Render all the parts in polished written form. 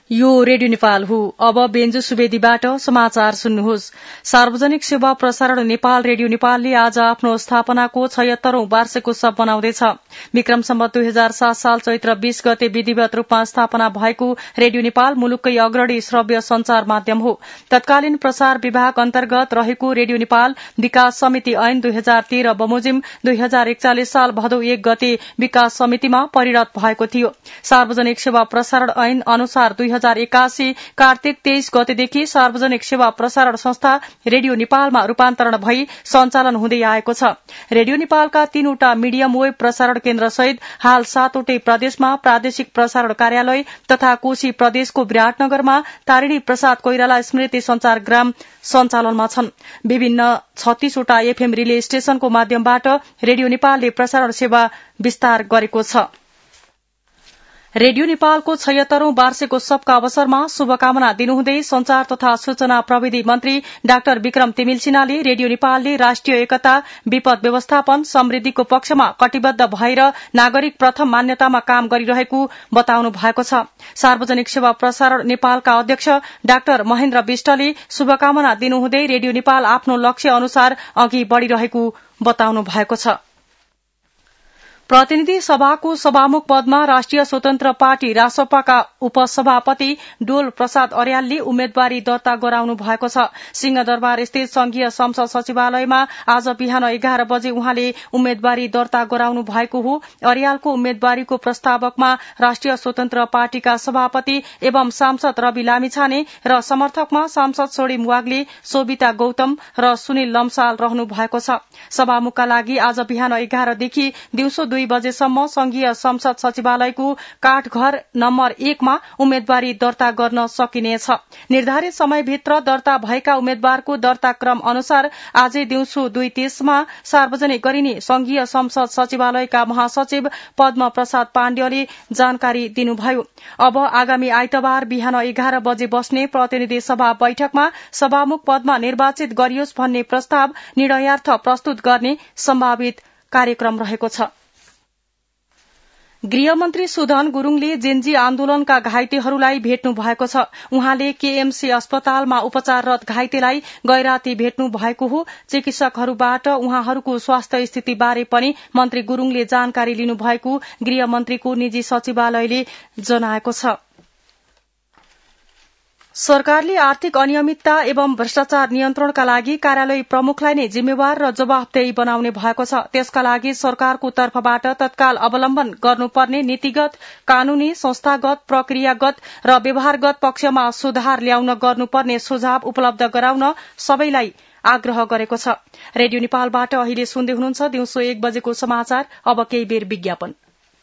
यो रेडियो नेपाल हो। अब बेन्जु सुवेदीबाट समाचार सुन्नुहोस्। सार्वजनिक सेवा प्रसारण नेपाल रेडियो नेपालले आज आफ्नो स्थापनाको 76औं वार्षिकोत्सव मनाउँदैछ। विक्रम सम्वत 2007 साल चैत्र 20 गते विधिवत रूपमा स्थापना भएको रेडियो नेपाल मुलुककै अग्रणी श्रव्य संचार माध्यम हो। तत्कालीन प्रसार विभाग अन्तर्गत रहेको रेडियो नेपाल विकास समिति ऐन 2013 बमोजिम 2041 साल भदौ 1 गते विकास समितिमा परिणत भएको थियो। सार्वजनिक सेवा प्रसारण ऐन अनुसार 2081 कार्तिक 23 गतेदेखि सार्वजनिक सेवा प्रसारण संस्था रेडियो नेपालमा रूपान्तरण भई सञ्चालन हुँदै आएको छ। रेडियो नेपालका 3वटा मिडियम वेब प्रसारण केन्द्र सहित हाल 7वटै प्रदेशमा प्रादेशिक प्रसारण कार्यालय तथा कोशी प्रदेशको विराटनगरमा तारिणी प्रसाद कोइराला स्मृति संचारग्राम सञ्चालनमा छन्। विभिन्न 36वटा एफएम रिले स्टेशनको माध्यमबाट रेडियो नेपालले प्रसारण सेवा विस्तार गरेको छ। रेडियो नेपालको 76औं वार्षिकोत्सवका अवसरमा शुभकामना दिनुहुँदै संचार तथा सूचना प्रविधि मन्त्री डाक्टर विक्रम तिमिल सिन्हाले रेडियो नेपालले राष्ट्रिय एकता, विपद व्यवस्थापन, समृद्धिको पक्षमा कटिबद्ध भएर नागरिक प्रथम मान्यतामा काम गरिरहेको बताउनु भएको छ। सार्वजनिक सेवा प्रसारण नेपालका अध्यक्ष डाक्टर महेन्द्र विष्टले शुभकामना दिनुहुँदै रेडियो नेपाल आफ्नो लक्ष्य अनुसार अघि बढ़िरहेको बताउनु भएको छ। प्रतिनिधि सभाको सभामुख पदमा राष्ट्रिय स्वतन्त्र पार्टी रासपाका उपसभापति डोल प्रसाद अर्यालले उम्मेद्वारी दर्ता गराउनु भएको छ। सिंहदरबार स्थित संघीय संसद सचिवालयमा आज बिहान 11 बजे उहाँले उम्मेद्वारी दर्ता गराउनु भएको हो। अर्यालको उम्मेद्वारीको प्रस्तावकमा राष्ट्रिय स्वतन्त्र पार्टीका सभापति एवं सांसद रवि लामिछाने र समर्थकमा सांसद सोडिम वाग्ले, सोभिता गौतम र सुनिल लम्साल रहनु भएको छ। सभामुखका लागि आज बिहान 11 देखि दिउँसो 2 बजेसम्म संघीय संसद सचिवालयको काठघर नम्बर 1 मा उम्मेद्वारी दर्ता गर्न सकिनेछ। निर्धारित समयभित्र दर्ता भएका उम्मेद्वारको दर्ता क्रम अनुसार आजै दिउँसो 2:30 मा सार्वजनिक गरिने संघीय संसद सचिवालयका महासचिव पद्म प्रसाद पाण्डेले जानकारी दिनुभयो। अब आगामी आइतबार बिहान 11 बजे बस्ने प्रतिनिधि सभा बैठकमा सभामुख पदमा निर्वाचित गरियोस् भन्ने प्रस्ताव निर्णयार्थ प्रस्तुत गर्ने सम्भावित कार्यक्रम रहेको छ। गृहमन्त्री सुधन गुरूङले जेन्जी आन्दोलनका घाइतेहरूलाई भेट्नु भएको छ। उहाँले केएमसी अस्पतालमा उपचाररत घाइतेलाई गैराती भेट्नु भएको हो। चिकित्सकहरूबाट उहाँहरूको स्वास्थ्य स्थिति बारे पनि मन्त्री गुरूङले जानकारी लिनु भएको गृहमन्त्रीको निजी सचिवालयले जनाएको छ। सरकारले आर्थिक अनियमितता एवं भ्रष्टाचार नियन्त्रणका लागि कार्यालय प्रमुखलाई नै जिम्मेवार र जवाफदेही बनाउने भएको छ। त्यसका लागि सरकारको तर्फबाट तत्काल अवलम्बन गर्नुपर्ने नीतिगत, कानूनी, संस्थागत, प्रक्रियागत र व्यवहारगत पक्षमा सुधार ल्याउन गर्नुपर्ने सुझाव उपलब्ध गराउन सबैलाई आग्रह गरेको छ। रेडियो नेपालबाट अहिले सुन्दै हुनुहुन्छ दिउँसो 1 बजेको समाचार। अब केही बेर विज्ञापन।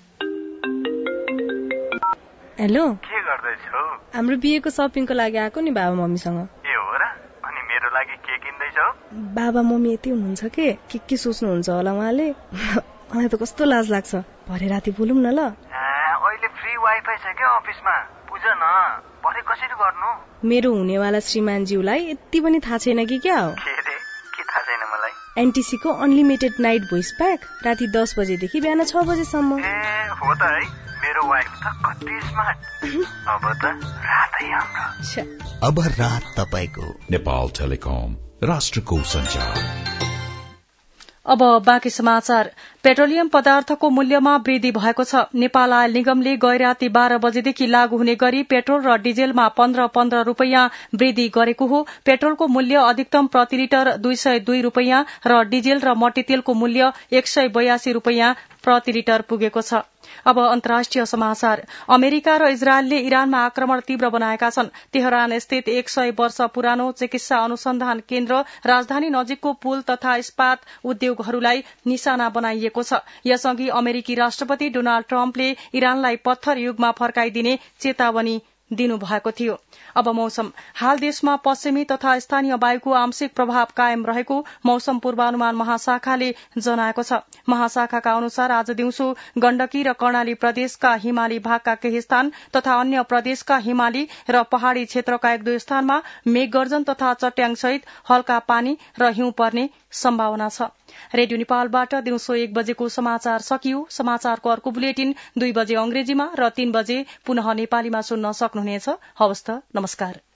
हेलो, के गर्दैछौ? हाम्रो बिहेको शपिङको लागि आएको नि बाबा मम्मीसँग। ए हो र? अनि मेरो लागि के किन्दैछौ? बाबा मम्मी यति हुनुहुन्छ के सोच्नुहुन्छ होला उहाँले। मलाई त कस्तो लाज लाग्छ। भरे राति बोलौँ न ल। अहिले फ्री वाइफाई छ के अफिसमा? बुझ न, भरे कसरी गर्नु? मेरो हुनेवाला श्रीमानज्यूलाई यति पनि थाहा छैन कि क्या हो? के थाहा छैन मलाई? एनटीसी को अनलिमिटेड नाइट भोइस प्याक राति 10 बजेदेखि बिहान 6 बजेसम्म। हो त है, मेरो वाइफ त कति स्मार्ट। अब त रातै हाम्रो। अब रात तपाईको। नेपाल टेलिकम, राष्ट्रको सञ्चार। अब बाँकी समाचार। पेट्रोलियम पदार्थको मूल्यमा वृद्धि भएको छ। नेपाल आयल निगमले गैराती 12 बजेदेखि लागू हुने गरी पेट्रोल र डिजेलमा 15 रुपैयाँ वृद्धि गरेको हो। पेट्रोलको मूल्य अधिकतम प्रति लिटर 202 रुपैयाँ र डिजेल र मट्टीतेलको मूल्य 182 रुपैयाँ प्रति लिटर पुगेको छ। अब अन्तर्राष्ट्रिय समाचार। अमेरिका र इजरायलले इरानमा आक्रमण तीव्र बनाएका छन्। तेहरान स्थित 100 वर्ष पुरानो चिकित्सा अनुसन्धान केन्द्र, राजधानी नजिकको पुल तथा इस्पात उद्योगहरूलाई निशाना बनाइएको छ। यसअघि अमेरिकी राष्ट्रपति डोनाल्ड ट्रम्पले इरानलाई पत्थर युगमा फर्काइदिने चेतावनी दिनुभएको थियो। अब मौसम। हाल देशमा पश्चिमी तथा स्थानीय वायुको आंशिक प्रभाव कायम रहेको मौसम पूर्वानुमान महाशाखाले जनाएको छ। महाशाखाका अनुसार आज दिउँसो गण्डकी र कर्णाली प्रदेशका हिमाली भागका केही स्थान तथा अन्य प्रदेशका हिमाली र पहाड़ी क्षेत्रका 1-2 स्थानमा मेघगर्जन तथा चट्याङसहित हल्का पानी र हिउँ पर्ने सम्भावना छ। रेडियो नेपालबाट दिउँसो 1 बजेको समाचार सकियो। समाचारको अर्को बुलेटिन 2 बजे अंग्रेजीमा र 3 बजे पुनः नेपालीमा सुन्न सक्नुहुनेछ। हवस् त, नमस्कार।